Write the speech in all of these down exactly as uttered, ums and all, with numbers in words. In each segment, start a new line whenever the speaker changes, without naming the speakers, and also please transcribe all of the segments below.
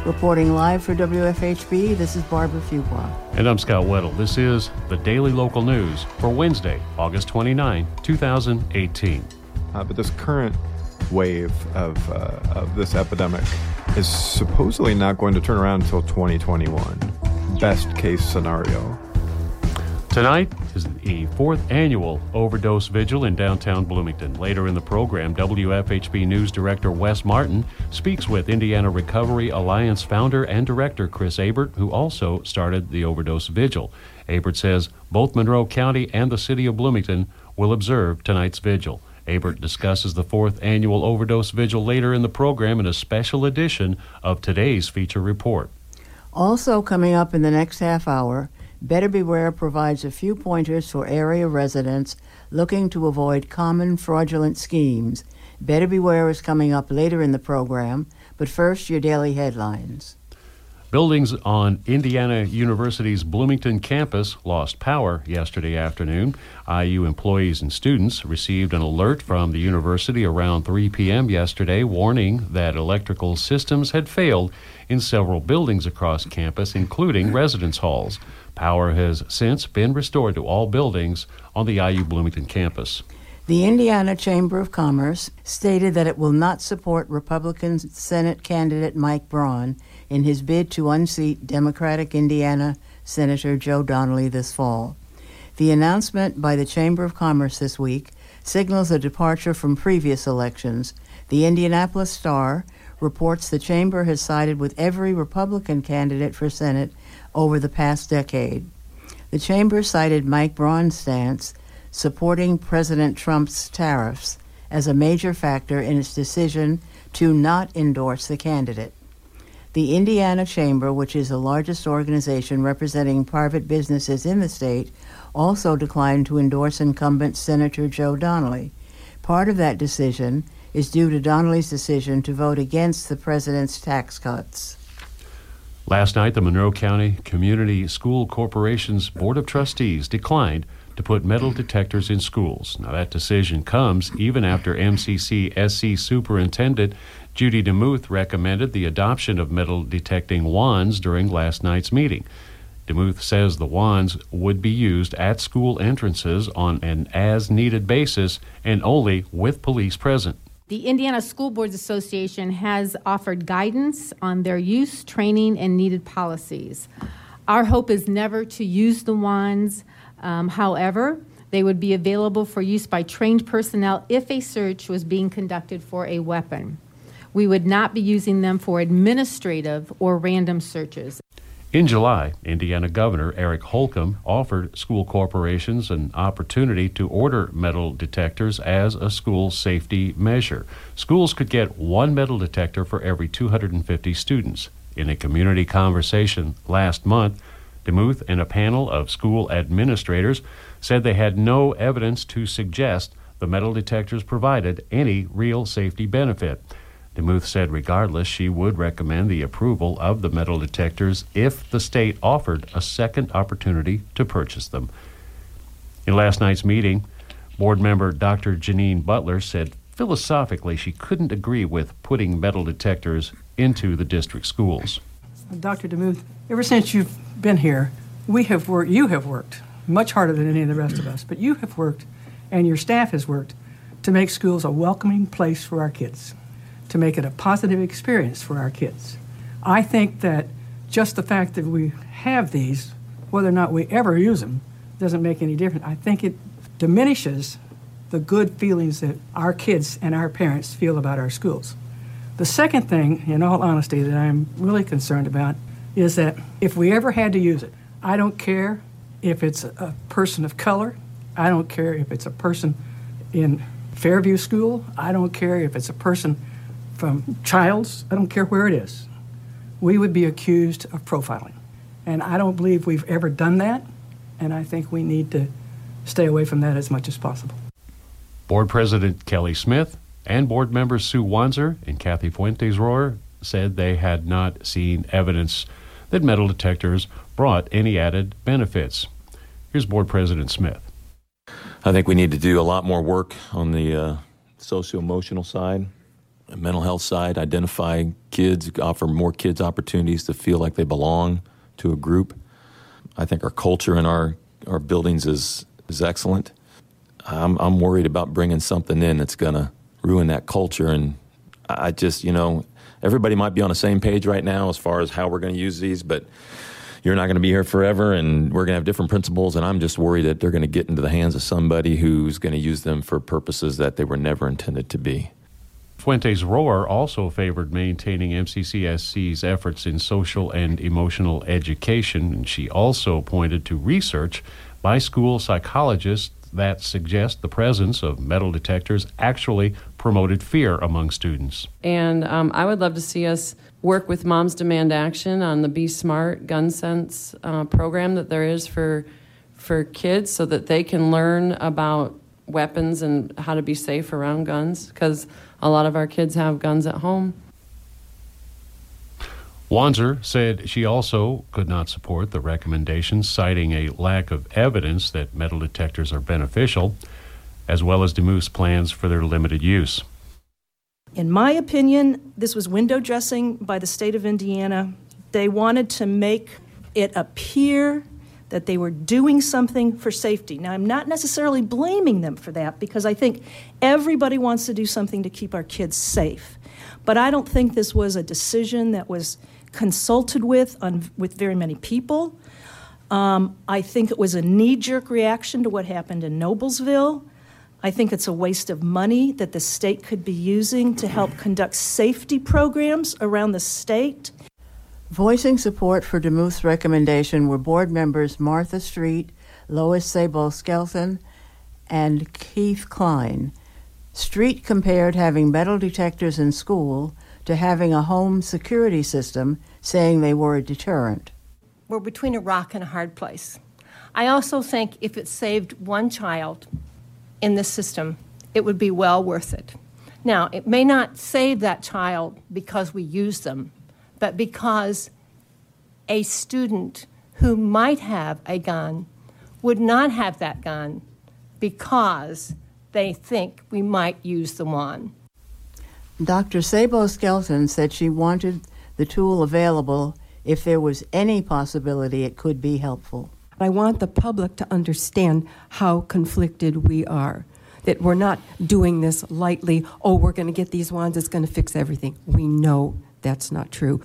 Reporting live for W F H B, this is Barbara Fuqua.
And I'm Scott Weddle. This is the Daily Local News for Wednesday, August twenty-ninth, two thousand eighteen.
Uh, but this current wave of, uh, of this epidemic is supposedly not going to turn around until twenty twenty-one. Best case scenario.
Tonight is the fourth annual overdose vigil in downtown Bloomington. Later in the program, W F H B News Director Wes Martin speaks with Indiana Recovery Alliance founder and director Chris Abert, who also started the overdose vigil. Abert says both Monroe County and the city of Bloomington will observe tonight's vigil. Abert discusses the fourth annual overdose vigil later in the program in a special edition of today's feature report.
Also coming up in the next half hour, Better Beware provides a few pointers for area residents looking to avoid common fraudulent schemes. Better Beware is coming up later in the program, but first, your daily headlines.
Buildings on Indiana University's Bloomington campus lost power yesterday afternoon. I U employees and students received an alert from the university around three p.m. yesterday warning that electrical systems had failed in several buildings across campus, including residence halls. Power has since been restored to all buildings on the I U Bloomington campus.
The Indiana Chamber of Commerce stated that it will not support Republican Senate candidate Mike Braun in his bid to unseat Democratic Indiana Senator Joe Donnelly this fall. The announcement by the Chamber of Commerce this week signals a departure from previous elections. The Indianapolis Star reports the chamber has sided with every Republican candidate for Senate over the past decade. The chamber cited Mike Braun's stance, supporting President Trump's tariffs, as a major factor in its decision to not endorse the candidate. The Indiana Chamber, which is the largest organization representing private businesses in the state, also declined to endorse incumbent Senator Joe Donnelly. Part of that decision is due to Donnelly's decision to vote against the president's tax cuts.
Last night, the Monroe County Community School Corporation's Board of Trustees declined to put metal detectors in schools. Now, that decision comes even after M C C S C Superintendent Judy DeMuth recommended the adoption of metal detecting wands during last night's meeting. DeMuth says the wands would be used at school entrances on an as-needed basis and only with police present.
The Indiana School Boards Association has offered guidance on their use, training, and needed policies. Our hope is never to use the wands. Um, however, they would be available for use by trained personnel if a search was being conducted for a weapon. We would not be using them for administrative or random searches.
In July, Indiana Governor Eric Holcomb offered school corporations an opportunity to order metal detectors as a school safety measure. Schools could get one metal detector for every two hundred fifty students. In a community conversation last month, DeMuth and a panel of school administrators said they had no evidence to suggest the metal detectors provided any real safety benefit. DeMuth said regardless, she would recommend the approval of the metal detectors if the state offered a second opportunity to purchase them. In last night's meeting, board member Doctor Janine Butler said philosophically she couldn't agree with putting metal detectors into the district schools.
Doctor DeMuth, ever since you've been here, we have worked, you have worked much harder than any of the rest of us, but you have worked and your staff has worked to make schools a welcoming place for our kids, to make it a positive experience for our kids. I think that just the fact that we have these, whether or not we ever use them, doesn't make any difference. I think it diminishes the good feelings that our kids and our parents feel about our schools. The second thing, in all honesty, that I'm really concerned about is that if we ever had to use it, I don't care if it's a person of color, I don't care if it's a person in Fairview School, I don't care if it's a person from Childs, I don't care where it is. We would be accused of profiling. And I don't believe we've ever done that, and I think we need to stay away from that as much as possible.
Board President Kelly Smith and board members Sue Wanzer and Kathy Fuentes-Rohr said they had not seen evidence that metal detectors brought any added benefits. Here's Board President Smith.
I think we need to do a lot more work on the uh, socio-emotional side mental health side, identify kids, offer more kids opportunities to feel like they belong to a group. I think our culture in our, our buildings is, is excellent. I'm, I'm worried about bringing something in that's going to ruin that culture. And I just, you know, everybody might be on the same page right now as far as how we're going to use these, but you're not going to be here forever, and we're going to have different principles, and I'm just worried that they're going to get into the hands of somebody who's going to use them for purposes that they were never intended to be.
Fuentes Rohr also favored maintaining M C C S C's efforts in social and emotional education, and she also pointed to research by school psychologists that suggest the presence of metal detectors actually promoted fear among students.
And um, I would love to see us work with Moms Demand Action on the Be Smart Gun Sense uh, program that there is for for kids, so that they can learn about weapons and how to be safe around guns, because a lot of our kids have guns at home.
Wanzer said she also could not support the recommendations, citing a lack of evidence that metal detectors are beneficial, as well as DeMoose plans for their limited use.
In my opinion, this was window dressing by the state of Indiana. They wanted to make it appear that they were doing something for safety. Now, I'm not necessarily blaming them for that, because I think everybody wants to do something to keep our kids safe. But I don't think this was a decision that was consulted with on, with very many people. Um, I think it was a knee-jerk reaction to what happened in Noblesville. I think it's a waste of money that the state could be using to help conduct safety programs around the state.
Voicing support for DeMuth's recommendation were board members Martha Street, Lois Sabo-Skelton, and Keith Klein. Street compared having metal detectors in school to having a home security system, saying they were a deterrent.
We're between a rock and a hard place. I also think if it saved one child in the system, it would be well worth it. Now, it may not save that child because we use them, but because a student who might have a gun would not have that gun because they think we might use the wand.
Doctor Sabo-Skelton said she wanted the tool available if there was any possibility it could be helpful.
I want the public to understand how conflicted we are, that we're not doing this lightly. Oh, we're going to get these wands, it's going to fix everything. We know that's not true.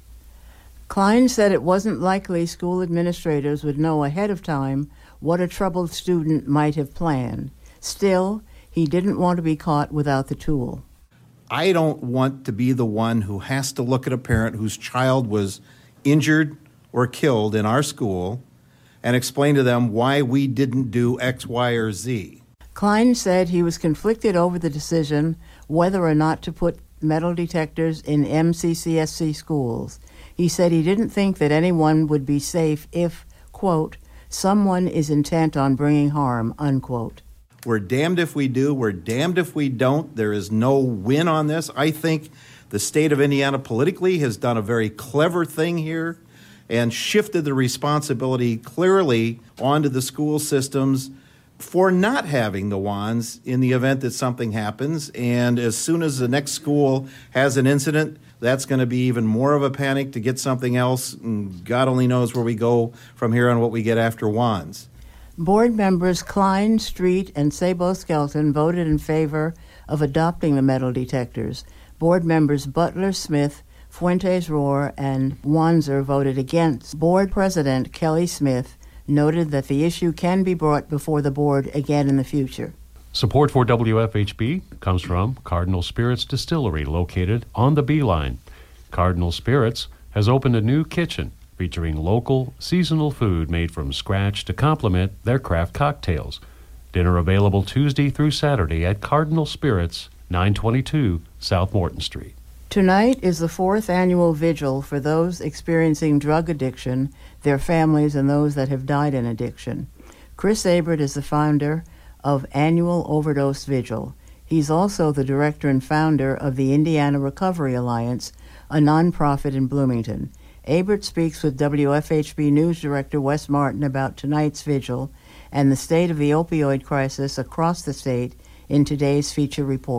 Klein said it wasn't likely school administrators would know ahead of time what a troubled student might have planned. Still, he didn't want to be caught without the tool.
I don't want to be the one who has to look at a parent whose child was injured or killed in our school and explain to them why we didn't do X, Y, or Z.
Klein said he was conflicted over the decision whether or not to put metal detectors in M C C S C schools. He said he didn't think that anyone would be safe if, quote, someone is intent on bringing harm, unquote.
We're damned if we do, we're damned if we don't. There is no win on this. I think the state of Indiana politically has done a very clever thing here and shifted the responsibility clearly onto the school systems for not having the wands in the event that something happens. And as soon as the next school has an incident, that's going to be even more of a panic to get something else. And God only knows where we go from here on what we get after wands.
Board members Klein, Street, and Sabo-Skelton voted in favor of adopting the metal detectors. Board members Butler, Smith, Fuentes Rohr, and Wanzer voted against. Board President Kelly Smith noted that the issue can be brought before the board again in the future.
Support for W F H B comes from Cardinal Spirits Distillery, located on the Beeline. Cardinal Spirits has opened a new kitchen featuring local, seasonal food made from scratch to complement their craft cocktails. Dinner available Tuesday through Saturday at Cardinal Spirits, nine twenty-two South Morton Street.
Tonight is the fourth annual vigil for those experiencing drug addiction, their families, and those that have died in addiction. Chris Abert is the founder of Annual Overdose Vigil. He's also the director and founder of the Indiana Recovery Alliance, a nonprofit in Bloomington. Abert speaks with W F H B News Director Wes Martin about tonight's vigil and the state of the opioid crisis across the state in today's feature report.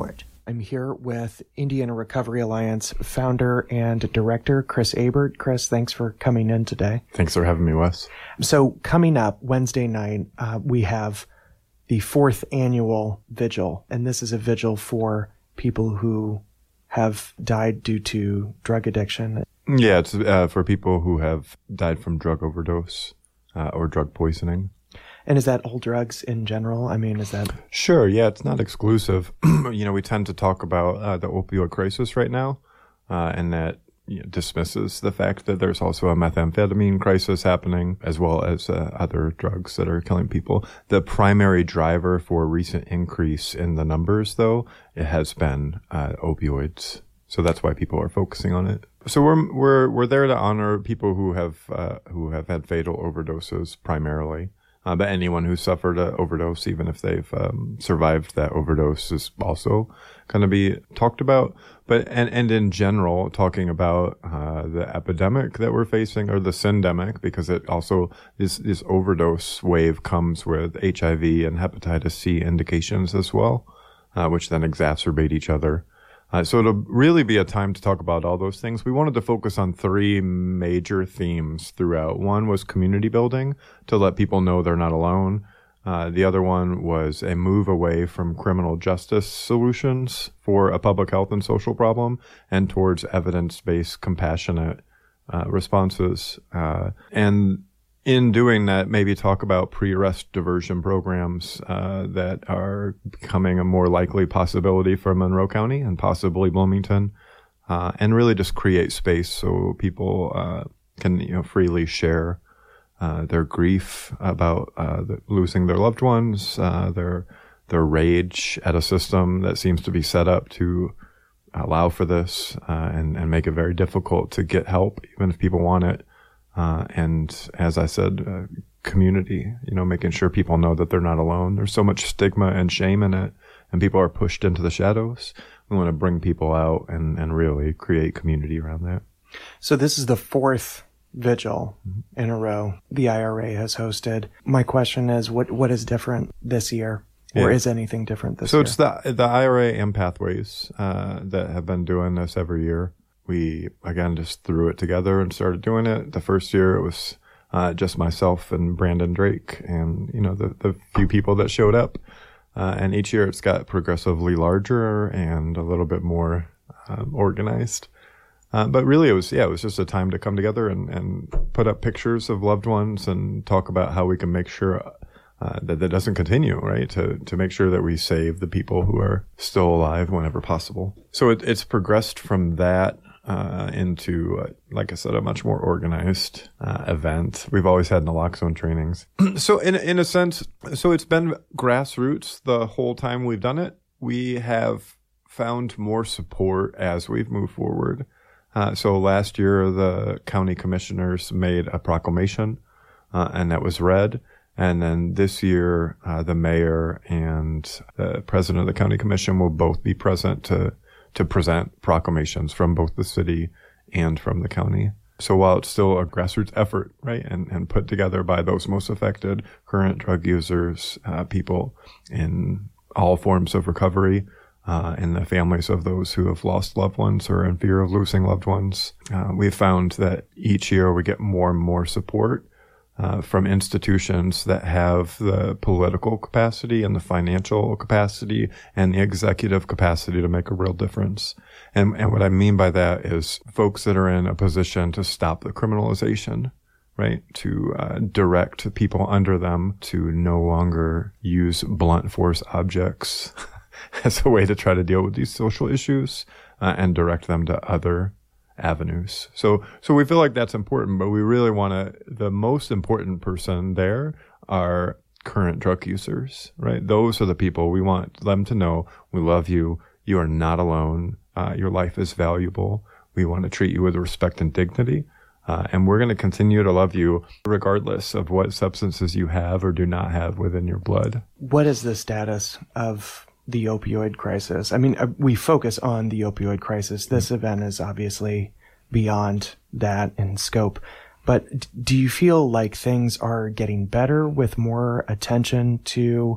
I'm here with Indiana Recovery Alliance founder and director, Chris Abert. Chris, thanks for coming in today.
Thanks for having me, Wes.
So coming up Wednesday night, uh, we have the fourth annual vigil, and this is a vigil for people who have died due to drug addiction.
Yeah, it's uh, for people who have died from drug overdose uh, or drug poisoning.
And is that all drugs in general? I mean, is that...
Sure, yeah, it's not exclusive. You know, we tend to talk about uh, the opioid crisis right now, uh, and that you know, dismisses the fact that there's also a methamphetamine crisis happening, as well as uh, other drugs that are killing people. The primary driver for recent increase in the numbers, though, it has been uh, opioids. So that's why people are focusing on it. So we're we're we're there to honor people who have uh, who have had fatal overdoses primarily. Uh, but anyone who suffered an overdose, even if they've um, survived that overdose, is also going to be talked about. But and, and in general, talking about uh, the epidemic that we're facing, or the syndemic, because it also this this overdose wave comes with H I V and hepatitis C indications as well, uh, which then exacerbate each other. Uh, so it'll really be a time to talk about all those things. We wanted to focus on three major themes throughout. One was community building, to let people know they're not alone. Uh, the other one was a move away from criminal justice solutions for a public health and social problem, and towards evidence-based, compassionate uh, responses. Uh, and in doing that, maybe talk about pre-arrest diversion programs uh, that are becoming a more likely possibility for Monroe County and possibly Bloomington, uh, and really just create space so people uh, can you know freely share uh, their grief about uh, the, losing their loved ones, uh, their their rage at a system that seems to be set up to allow for this uh, and and make it very difficult to get help, even if people want it. Uh, and as I said, uh, community, you know, making sure people know that they're not alone. There's so much stigma and shame in it, and people are pushed into the shadows. We want to bring people out and, and really create community around that.
So this is the fourth vigil in a row the I R A has hosted. My question is, what what is different this year? Or yeah. is anything different this
so
year?
So it's the, the I R A and Pathways uh, that have been doing this every year. We, again, just threw it together and started doing it. The first year it was uh, just myself and Brandon Drake and, you know, the, the few people that showed up. Uh, and each year it's got progressively larger and a little bit more um, organized. Uh, but really it was, yeah, it was just a time to come together and, and put up pictures of loved ones and talk about how we can make sure uh, that that doesn't continue, right? To to make sure that we save the people who are still alive whenever possible. So it, it's progressed from that Uh, into, uh, like I said, a much more organized uh, event. We've always had naloxone trainings. So in in a sense, so it's been grassroots the whole time we've done it. We have found more support as we've moved forward. Uh, so last year, the county commissioners made a proclamation, uh, and that was read. And then this year, uh, the mayor and the president of the county commission will both be present to to present proclamations from both the city and from the county. So while it's still a grassroots effort, right, and, and put together by those most affected, current drug users, uh, people in all forms of recovery, uh, and the families of those who have lost loved ones or in fear of losing loved ones, uh, we've found that each year we get more and more support Uh, from institutions that have the political capacity and the financial capacity and the executive capacity to make a real difference. And, and what I mean by that is folks that are in a position to stop the criminalization, right? To uh, direct people under them to no longer use blunt force objects as a way to try to deal with these social issues uh, and direct them to other avenues. So, so we feel like that's important, but we really want to, the most important person there are current drug users, right? Those are the people we want them to know, we love you. You are not alone. Uh, your life is valuable. We want to treat you with respect and dignity. Uh, and we're going to continue to love you regardless of what substances you have or do not have within your blood.
What is the status of the opioid crisis? I mean, we focus on the opioid crisis. This mm-hmm. event is obviously beyond that in scope. But do you feel like things are getting better with more attention to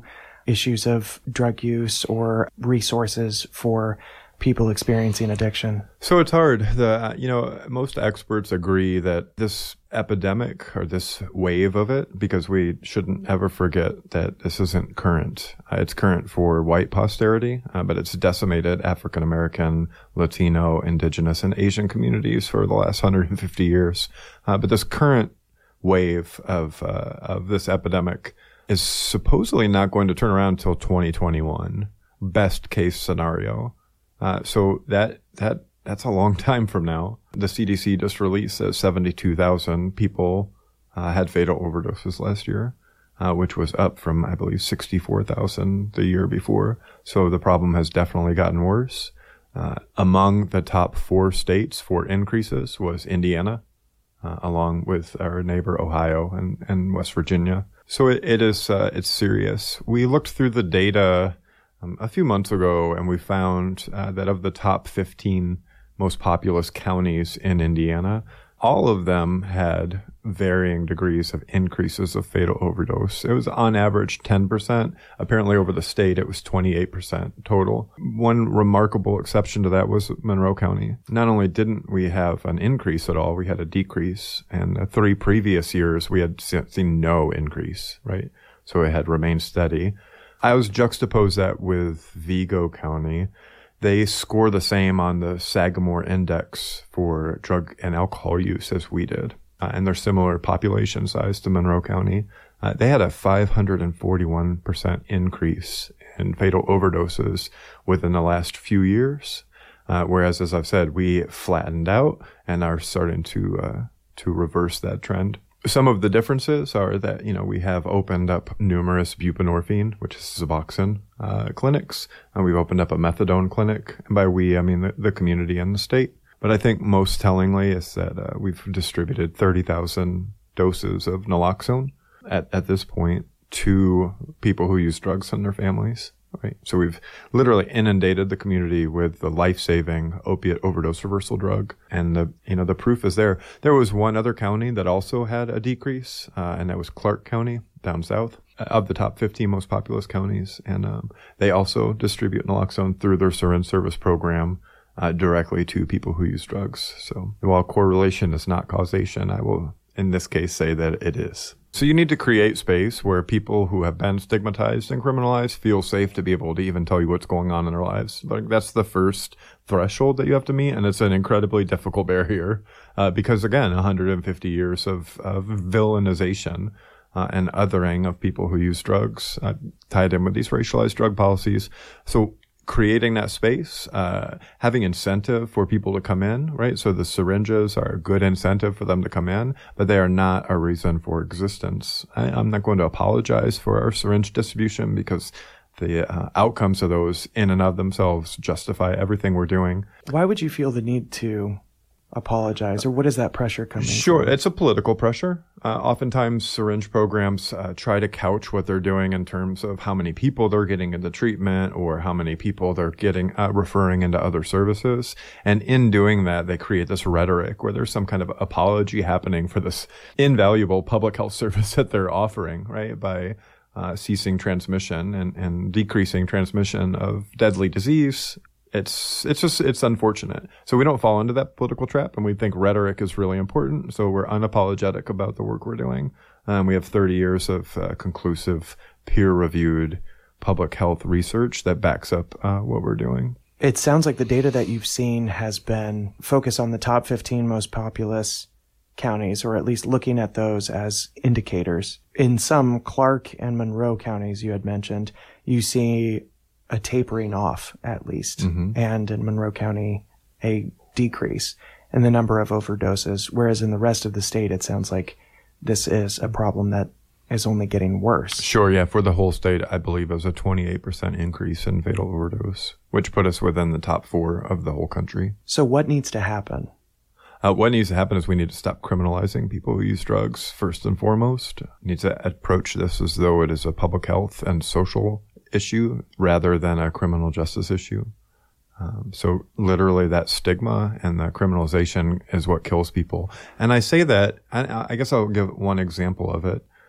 issues of drug use or resources for people experiencing addiction?
So it's hard. The you know most experts agree that this epidemic or this wave of it, because we shouldn't ever forget that this isn't current. Uh, it's current for white posterity, uh, but it's decimated African American, Latino, Indigenous, and Asian communities for the last one hundred fifty years. Uh, but this current wave of uh, of this epidemic is supposedly not going to turn around until twenty twenty-one. Best case scenario. Uh, so that that that's a long time from now. The C D C just released that seventy-two thousand people uh, had fatal overdoses last year, uh, which was up from, I believe, sixty-four thousand the year before. So the problem has definitely gotten worse. Uh, among the top four states for increases was Indiana, uh, along with our neighbor Ohio and, and West Virginia. So it, it is uh, it's serious. We looked through the data Um, a few months ago, and we found uh, that of the top fifteen most populous counties in Indiana, all of them had varying degrees of increases of fatal overdose. It was on average ten percent. Apparently over the state, it was twenty-eight percent total. One remarkable exception to that was Monroe County. Not only didn't we have an increase at all, we had a decrease. And the three previous years, we had seen no increase, right? So it had remained steady. I was juxtapose that with Vigo County. They score the same on the Sagamore Index for drug and alcohol use as we did. Uh, and they're similar population size to Monroe County. Uh, they had a five hundred forty-one percent increase in fatal overdoses within the last few years. Uh, whereas, as I've said, we flattened out and are starting to, uh, to reverse that trend. Some of the differences are that, you know, we have opened up numerous buprenorphine, which is Suboxone, uh, clinics, and we've opened up a methadone clinic. And by we, I mean the, the community and the state. But I think most tellingly is that uh, we've distributed thirty thousand doses of naloxone at, at this point to people who use drugs and their families. Right. So we've literally inundated the community with the life-saving opiate overdose reversal drug. And the, you know, the proof is there. There was one other county that also had a decrease, uh, and that was Clark County down south, of the top fifteen most populous counties. And, um, they also distribute naloxone through their syringe service program, uh, directly to people who use drugs. So while correlation is not causation, I will, in this case, say that it is. So you need to create space where people who have been stigmatized and criminalized feel safe to be able to even tell you what's going on in their lives. Like, that's the first threshold that you have to meet, and it's an incredibly difficult barrier uh, because, again, one hundred fifty years of, of villainization uh, and othering of people who use drugs uh, tied in with these racialized drug policies. So creating that space, uh, having incentive for people to come in, right? So the syringes are a good incentive for them to come in, but they are not a reason for existence. I, I'm not going to apologize for our syringe distribution because the uh, outcomes of those in and of themselves justify everything we're doing.
Why would you feel the need to apologize, or what is that pressure coming
Sure,
from?
It's a political pressure. Uh, oftentimes, syringe programs uh, try to couch what they're doing in terms of how many people they're getting into treatment or how many people they're getting uh, referring into other services. And in doing that, they create this rhetoric where there's some kind of apology happening for this invaluable public health service that they're offering, right, by uh, ceasing transmission and, and decreasing transmission of deadly disease. It's it's just it's unfortunate. So we don't fall into that political trap, and we think rhetoric is really important. So we're unapologetic about the work we're doing. Um, we have thirty years of uh, conclusive, peer-reviewed public health research that backs up uh, what we're doing.
It sounds like the data that you've seen has been focused on the top fifteen most populous counties, or at least looking at those as indicators. In some Clark and Monroe counties you had mentioned, you see a tapering off, at least, mm-hmm. and in Monroe County, a decrease in the number of overdoses, whereas in the rest of the state, it sounds like this is a problem that is only getting worse.
Sure, yeah. For the whole state, I believe it was a twenty-eight percent increase in fatal overdose, which put us within the top four of the whole country.
So what needs to happen?
Uh, what needs to happen is we need to stop criminalizing people who use drugs, first and foremost. We need to approach this as though it is a public health and social issue rather than a criminal justice issue. Um, so literally that stigma and the criminalization is what kills people. And I say that, I, I guess I'll give one example of it.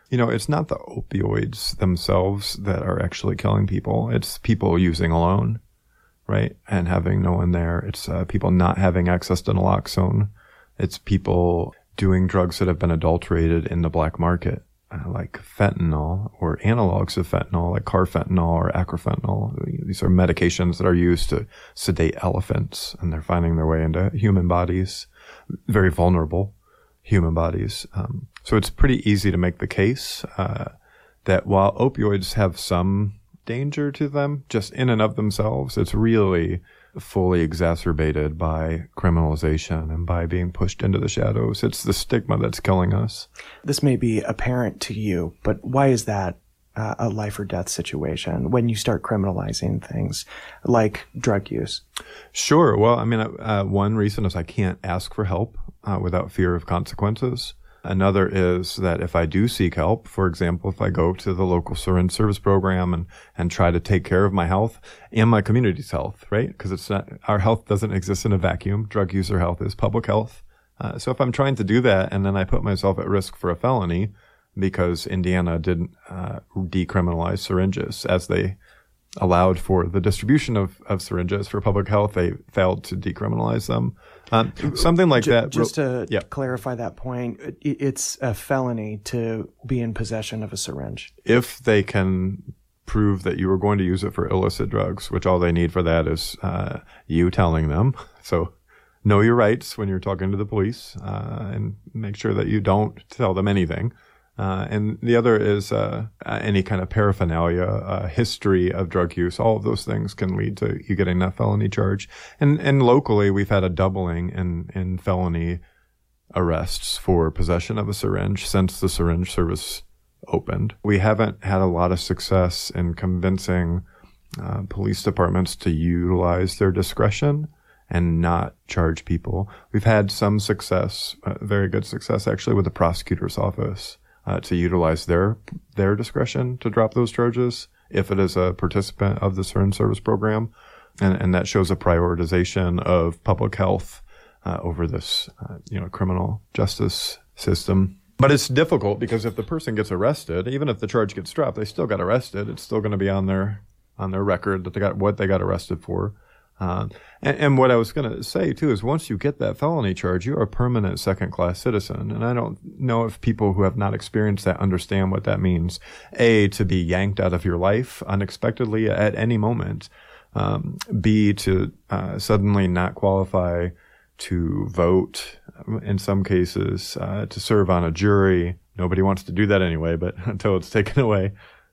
You know, it's not the opioids themselves that are actually killing people. It's people using alone, right? And having no one there. It's uh, people not having access to naloxone. It's people doing drugs that have been adulterated in the black market, uh, like fentanyl or analogs of fentanyl, like carfentanil or acrofentanil. These are medications that are used to sedate elephants, and they're finding their way into human bodies, very vulnerable human bodies. Um, so it's pretty easy to make the case uh, that while opioids have some danger to them, just in and of themselves, it's really fully exacerbated by criminalization and by being pushed into the shadows. It's the stigma that's killing us.
This may be apparent to you, but why is that uh, a life or death situation when you start criminalizing things like drug use?
Sure. Well, I mean, uh, one reason is I can't ask for help uh, without fear of consequences. Another is that if I do seek help, for example, if I go to the local syringe service program and, and try to take care of my health and my community's health, right? Because it's not, our health doesn't exist in a vacuum. Drug user health is public health. Uh, so if I'm trying to do that and then I put myself at risk for a felony because Indiana didn't uh, decriminalize syringes as they allowed for the distribution of, of syringes for public health, they failed to decriminalize them. Um, something like
J-
that.
Just to
yeah.
clarify that point, it, it's a felony to be in possession of a syringe.
If they can prove that you were going to use it for illicit drugs, which all they need for that is uh, you telling them. So know your rights when you're talking to the police uh, and make sure that you don't tell them anything. Uh, and the other is uh, any kind of paraphernalia, uh, history of drug use. All of those things can lead to you getting that felony charge. And and locally, we've had a doubling in, in felony arrests for possession of a syringe since the syringe service opened. We haven't had a lot of success in convincing uh, police departments to utilize their discretion and not charge people. We've had some success, uh, very good success actually, with the prosecutor's office. Uh, to utilize their their discretion to drop those charges if it is a participant of the syringe service program, and and that shows a prioritization of public health uh, over this uh, you know criminal justice system. But it's difficult because if the person gets arrested, even if the charge gets dropped, they still got arrested. It's still going to be on their on their record that they got what they got arrested for. Uh, and, and what I was going to say, too, is once you get that felony charge, you are a permanent second-class citizen. And I don't know if people who have not experienced that understand what that means. A, to be yanked out of your life unexpectedly at any moment. Um, B, to uh, suddenly not qualify to vote in some cases, uh, to serve on a jury. Nobody wants to do that anyway, but until it's taken away.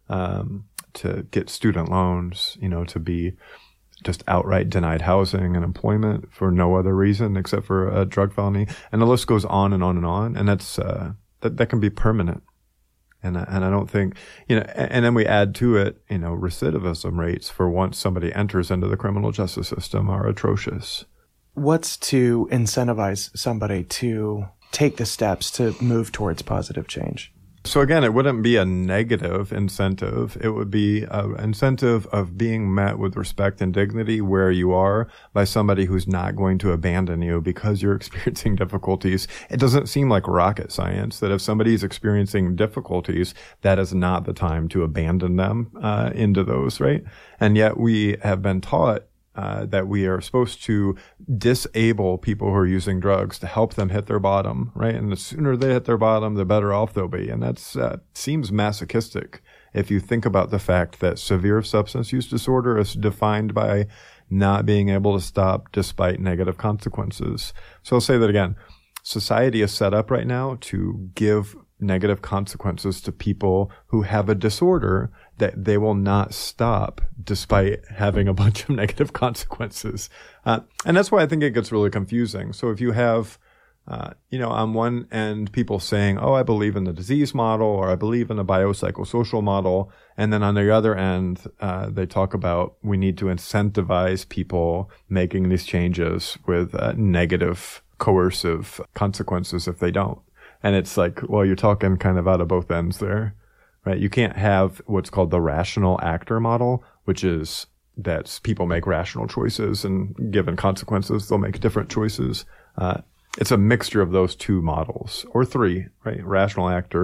Um, to get student loans, you know, to be just outright denied housing and employment for no other reason except for a drug felony. And the list goes on and on and on. And that's, uh, that, that can be permanent. And, and I don't think, you know, and, and then we add to it, you know, recidivism rates for once somebody enters into the criminal justice system are atrocious.
What's to incentivize somebody to take the steps to move towards positive change?
So again, it wouldn't be a negative incentive. It would be an incentive of being met with respect and dignity where you are by somebody who's not going to abandon you because you're experiencing difficulties. It doesn't seem like rocket science that if somebody's experiencing difficulties, that is not the time to abandon them uh, into those, right? And yet we have been taught Uh, that we are supposed to disable people who are using drugs to help them hit their bottom, right? And the sooner they hit their bottom, the better off they'll be. And that's uh, seems masochistic if you think about the fact that severe substance use disorder is defined by not being able to stop despite negative consequences. So I'll say that again. Society is set up right now to give negative consequences to people who have a disorder that they will not stop despite having a bunch of negative consequences. Uh, and that's why I think it gets really confusing. So if you have, uh, you know, on one end, people saying, oh, I believe in the disease model or I believe in the biopsychosocial model. And then on the other end, uh, they talk about we need to incentivize people making these changes with uh, negative coercive consequences if they don't. And it's like, well, you're talking kind of out of both ends there, right? You can't have what's called the rational actor model, which is that people make rational choices and given consequences, they'll make different choices. Uh, it's a mixture of those two models, or three, right? Rational actor,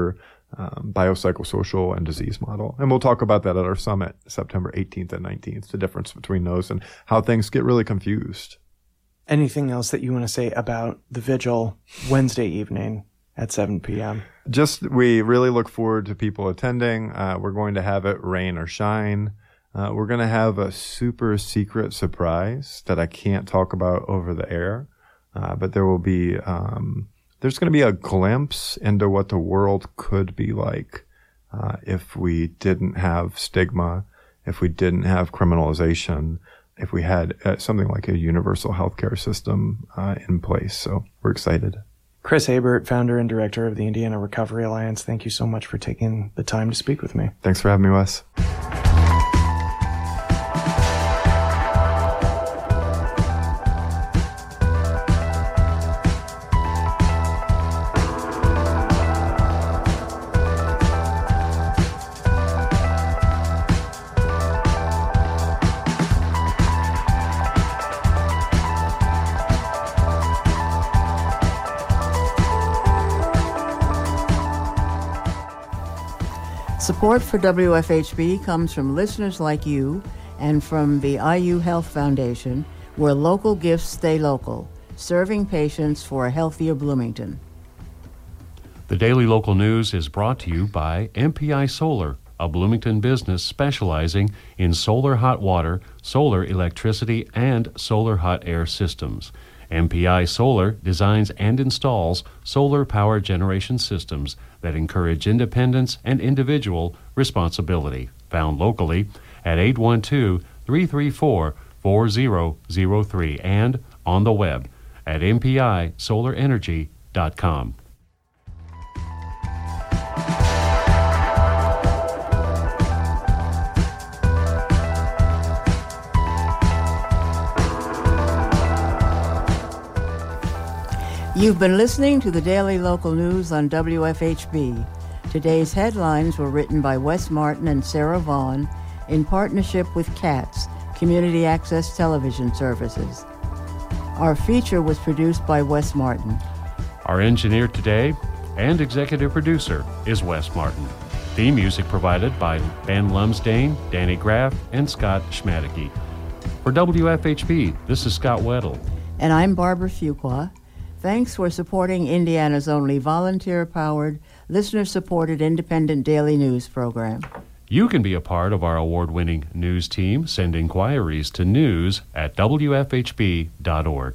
um, biopsychosocial and disease model. And we'll talk about that at our summit, September eighteenth and nineteenth, the difference between those and how things get really confused.
Anything else that you want to say about the vigil Wednesday evening at seven p.m.?
Just, we really look forward to people attending. Uh, we're going to have it rain or shine. Uh, we're going to have a super secret surprise that I can't talk about over the air. Uh, but there will be, um, there's going to be a glimpse into what the world could be like uh, if we didn't have stigma, if we didn't have criminalization, if we had uh, something like a universal healthcare system uh, in place. So we're excited.
Chris Abert, founder and director of the Indiana Recovery Alliance, thank you so much for taking the time to speak with me.
Thanks for having me, Wes.
Support for W F H B comes from listeners like you and from the I U Health Foundation, where local gifts stay local, serving patients for a healthier Bloomington.
The Daily Local News is brought to you by M P I Solar, a Bloomington business specializing in solar hot water, solar electricity, and solar hot air systems. M P I Solar designs and installs solar power generation systems that encourage independence and individual responsibility. Found locally at eight one two, three three four, four zero zero three and on the web at m p i solar energy dot com.
You've been listening to the Daily Local News on W F H B. Today's headlines were written by Wes Martin and Sarah Vaughn in partnership with C A T S, Community Access Television Services. Our feature was produced by Wes Martin.
Our engineer today and executive producer is Wes Martin. Theme music provided by Ben Lumsdane, Danny Graff, and Scott Schmadicke. For W F H B, this is Scott Weddle.
And I'm Barbara Fuqua. Thanks for supporting Indiana's only volunteer-powered, listener-supported independent daily news program.
You can be a part of our award-winning news team. Send inquiries to news at w f h b dot org.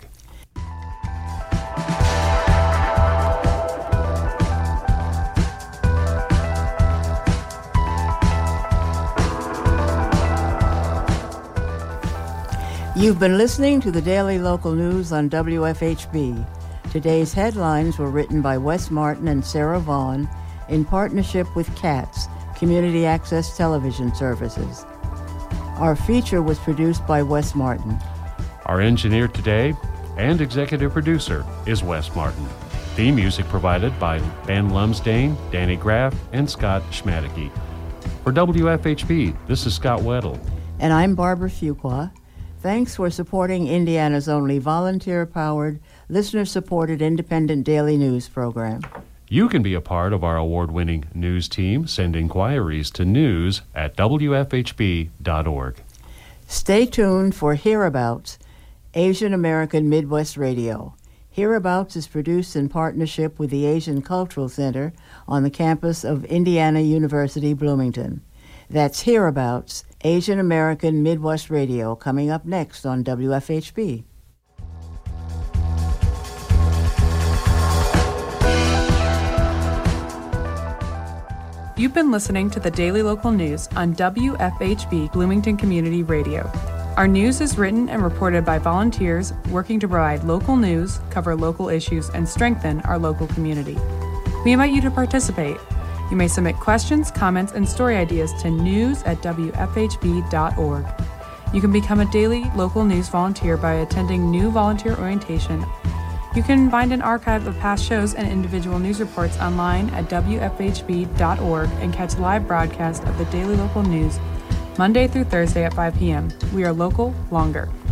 You've been listening to the Daily Local News on W F H B. Today's headlines were written by Wes Martin and Sarah Vaughn in partnership with C A T S, Community Access Television Services. Our feature was produced by Wes Martin.
Our engineer today and executive producer is Wes Martin. Theme music provided by Ben Lumsdane, Danny Graff, and Scott Schmadicke. For W F H B, this is Scott Weddle.
And I'm Barbara Fuqua. Thanks for supporting Indiana's only volunteer-powered, listener-supported independent daily news program.
You can be a part of our award-winning news team. Send inquiries to news at w f h b dot org.
Stay tuned for Hereabouts, Asian American Midwest Radio. Hereabouts is produced in partnership with the Asian Cultural Center on the campus of Indiana University, Bloomington. That's Hereabouts, Asian American Midwest Radio, coming up next on W F H B.
You've been listening to the Daily Local News on W F H B Bloomington Community Radio. Our news is written and reported by volunteers working to provide local news, cover local issues, and strengthen our local community. We invite you to participate. You may submit questions, comments, and story ideas to news at w f h b dot org. You can become a daily local news volunteer by attending new volunteer orientation. You can find an archive of past shows and individual news reports online at w f h b dot org and catch live broadcast of the Daily Local News Monday through Thursday at five p.m. We are local longer.